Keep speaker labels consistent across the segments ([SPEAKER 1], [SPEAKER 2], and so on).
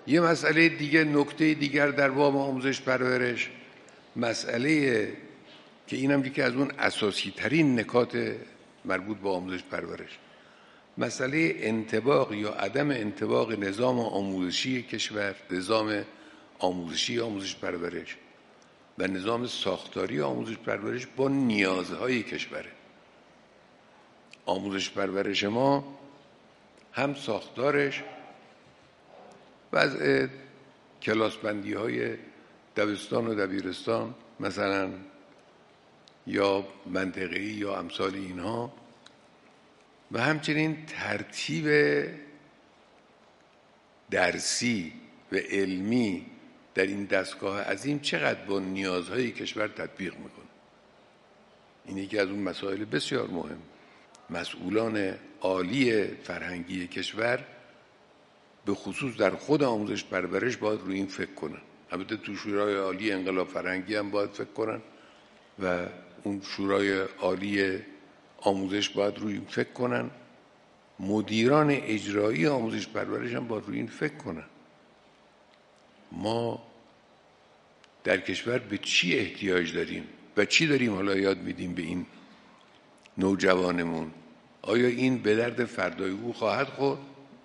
[SPEAKER 1] یه مسئله دیگه، نکته دیگر در باب آموزش پرورش، مسئله که اینم یکی از اون اساسی ترین نکات مربوط به آموزش پرورش، مسئله انطباق یا عدم انطباق نظام آموزشی کشور، نظام آموزشی آموزش پرورش و نظام ساختاری آموزش پرورش با نیازهای کشوره. آموزش پرورش ما هم ساختارش، وضع کلاس بندی های دبستان و دبیرستان مثلا یا منطقه‌ای یا امثال اینها، و همچنین ترتیب درسی و علمی در این دستگاه عظیم چقدر با نیازهای کشور تطبیق میکنه. این یکی از اون مسائل بسیار مهم. مسئولان عالی فرهنگی کشور به خصوص در خود آموزش پرورش باید روی این فکر کنن. البته تو شورای عالی انقلاب فرهنگی هم باید فکر کنن و اون شورای عالی آموزش باید روی این فکر کنن. مدیران اجرایی آموزش پرورش هم باید روی این فکر کنن. ما در کشور به چی احتیاج داریم و چی داریم حالا یاد میدیم به این نوجوانمون؟ آیا این به درد فردای او خواهد خورد؟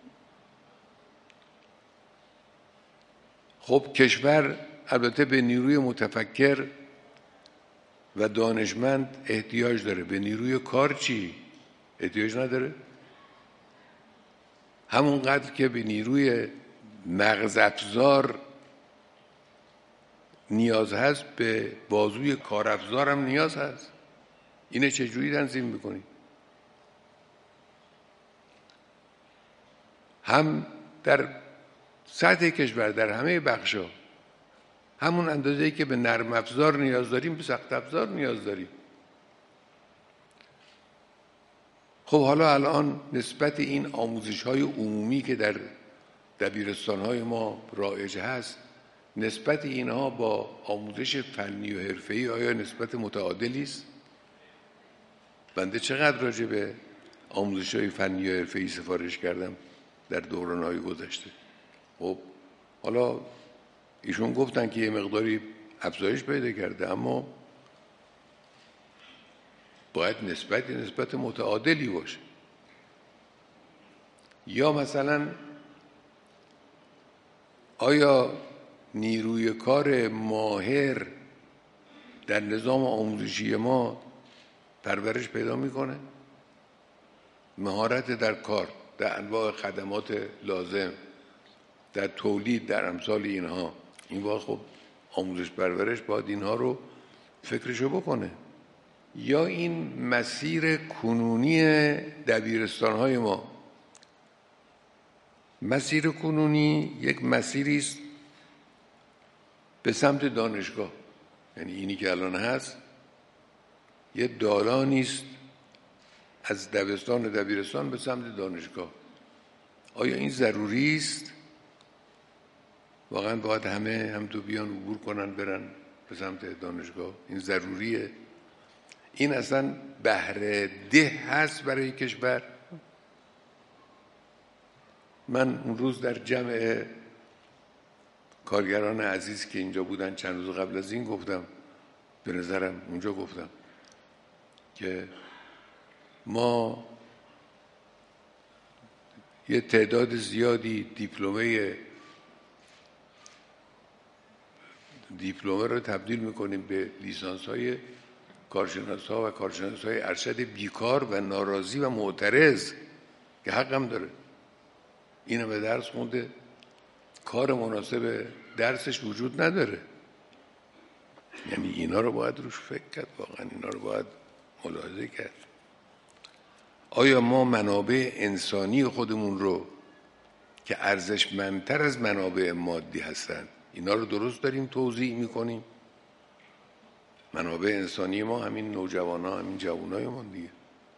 [SPEAKER 1] خب کشور البته به نیروی متفکر و دانشمند احتیاج داره. به نیروی کار چی؟ احتیاج نداره؟ همونقدر که به نیروی مغز افزار نیاز هست، به بازوی کار افزار هم نیاز هست. اینه چجوری تنظیم میکنی؟ هم در سطح کشور در همه بخشا همون اندازه‌ای که به نرم افزار نیاز داریم به سخت افزار نیاز داریم. خب حالا الان نسبت این آموزش‌های عمومی که در دبیرستان‌های ما رایج هست، نسبت اینها با آموزش فنی و حرفه‌ای آیا نسبت متعادلی است؟ بنده چقدر راجع به آموزش‌های فنی و حرفه‌ای سفارش کردم در دوران‌های گذشته. خب حالا ایشون گفتن که یه مقداری افزایش پیدا کرده، اما باید نسبت متعادلی باشه. یا مثلا آیا نیروی کار ماهر در نظام آموزشی ما پرورش پیدا میکنه؟ مهارت در کار، در انواع خدمات لازم، در تولید، در امثال اینها، این واقع خب آموزش پرورش باید اینها رو فکرشو بکنه. یا این مسیر کنونی دبیرستان‌های ما، مسیر کنونی یک مسیری است به سمت دانشگاه. یعنی اینی که الان هست یه دالانی است از دبستان و دبیرستان به سمت دانشگاه. آیا این ضروری است؟ واقعا باید همه هم تو بیان عبور کنن برن به سمت دانشگاه؟ این ضروریه؟ این اصلا بهره ده هست برای کشور؟ من اون روز در جمع کارگران عزیز که اینجا بودن چند روز قبل از این گفتم، به نظرم اونجا گفتم که ما یه تعداد زیادی دیپلمه رو تبدیل میکنیم به لیسانس های کارشناس ها و کارشناس های ارشد بیکار و ناراضی و معترض که حق هم داره. اینو به درس خونده، کار مناسب درسش وجود نداره. یعنی اینا رو باید روش فکر کرد، واقعا اینا رو باید ملاحظه کرد. آیا ما منابع انسانی خودمون رو که ارزشمندتر از منابع مادی هستند، اینا رو درست داریم توزیع میکنیم؟ منابع انسانی ما همین نوجوانا، همین جوانای ما دیگه.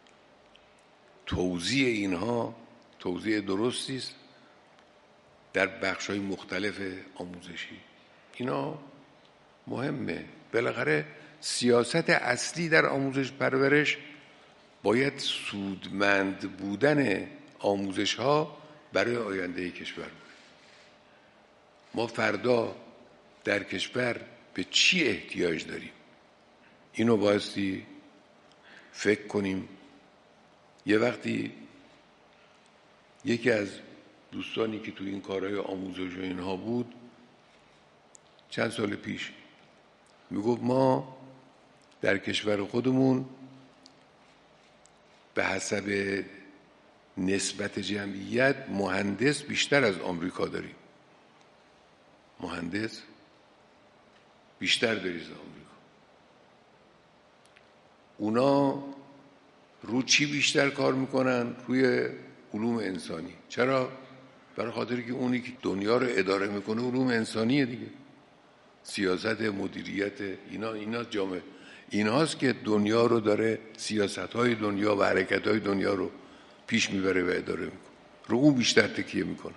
[SPEAKER 1] توزیع اینها توزیع درستی است در بخش‌های مختلف آموزشی. اینا مهمه. بالاخره سیاست اصلی در آموزش پرورش باید سودمند بودن آموزش‌ها برای آینده کشور بود. ما فردا در کشور به چی احتیاج داریم، اینو بایستی فکر کنیم. یه وقتی یکی از دوستانی که تو این کارهای آموزش و اینها بود چند سال پیش میگفت ما در کشور خودمون به حسب نسبت جمعیت مهندس بیشتر از آمریکا داریم. مهندس بیشتر داریم از آمریکا. اونا رو چی بیشتر کار میکنن؟ روی علوم انسانی. چرا؟ برای خاطر که اونی که دنیا رو اداره میکنه علوم انسانیه دیگه. سیاست، مدیریت، اینا جامعه، ایناست که دنیا رو داره، سیاست‌های دنیا و حرکت‌های دنیا رو پیش میبره و اداره میکنه. رو اون بیشتر تکیه میکنه.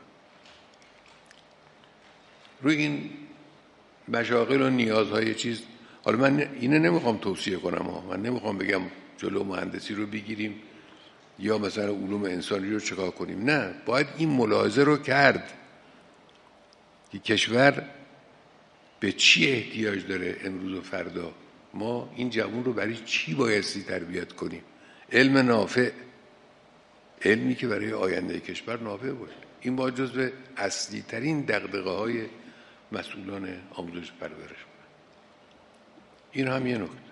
[SPEAKER 1] روی این مشاغل و نیازهای چیز. حالا من اینو نمیخوام توصیه کنم من نمیخوام بگم جلو مهندسی رو بگیریم یا مثلا علوم انسانی رو چکار کنیم. نه، باید این ملاحظه رو کرد که کشور به چی احتیاج داره امروز و فردا. ما این جوان رو برای چی بایستی تربیت کنیم؟ علم نافع، علمی که برای آینده کشور نافع باشه. این باید جزو اصلی ترین دغدغه های مسئولان آموزش پرورش. این هم یه نکته.